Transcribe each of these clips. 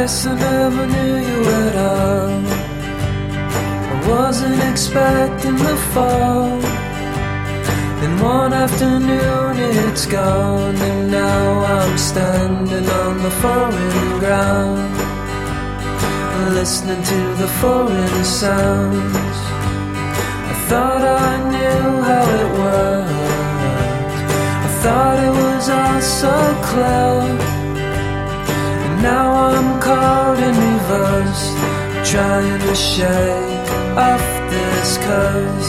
guess I never knew you at all. I wasn't expecting the fall. Then one afternoon it's gone, and now I'm standing on the foreign ground, listening to the foreign sounds. I thought I knew how it worked. I thought it was all so clear. And now I'm caught in reverse, trying to shake off this curse.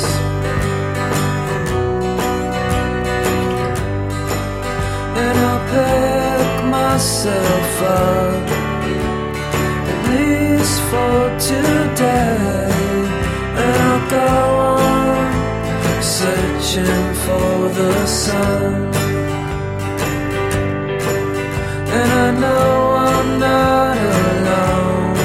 And I'll pick myself up, at least for today. And I'll go on searching for the sun. And I know I'm not alone.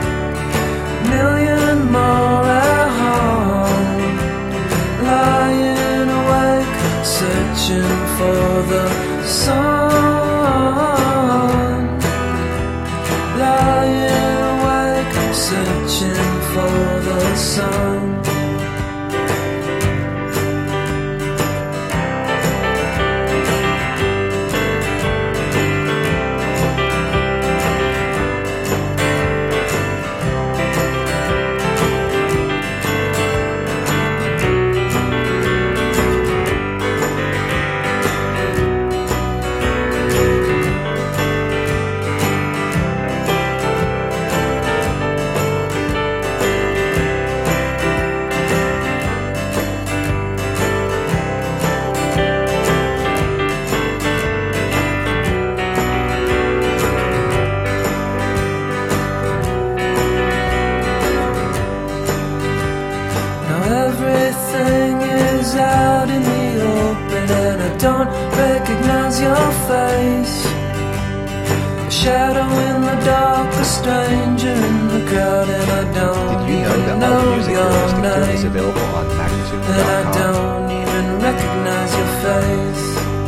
Million more at home, lying awake, searching for the sun. Lying awake, searching for the sun. Everything is out in the open, and I don't recognize your face. A shadow in the dark, a stranger in the crowd, and I don't Did you know that all the music you're listening to is available on Magnitude.com? And I don't even recognize your face.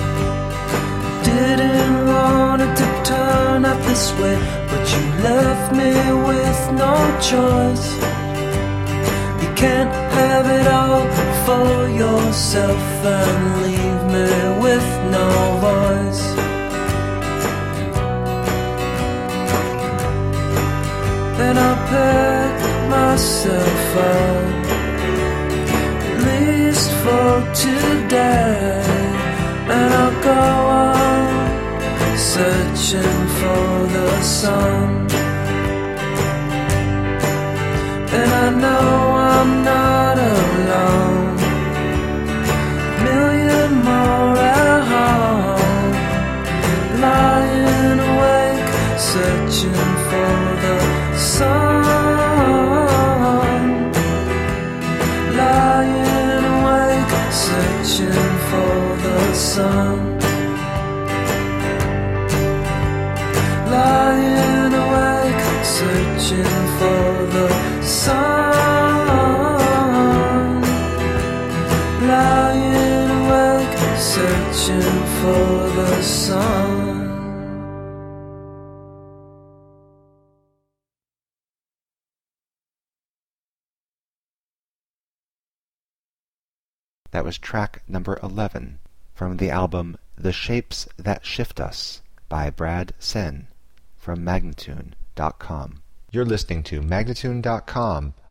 Didn't want it to turn out this way, but you left me with no choice. You can't have it all for yourself and leave me with no voice. Then I'll pick myself up, at least for today. And I'll go on searching for the sun. And I know I'm not alone. Million more at home, lying awake, searching for the sun. Lying awake, searching for the sun. Lying awake, searching for the sun. Lying awake, searching for the sun. That was track number 11 from the album The Shapes That Shift Us by Brad Sen from Magnatune.com. You're listening to Magnatune.com,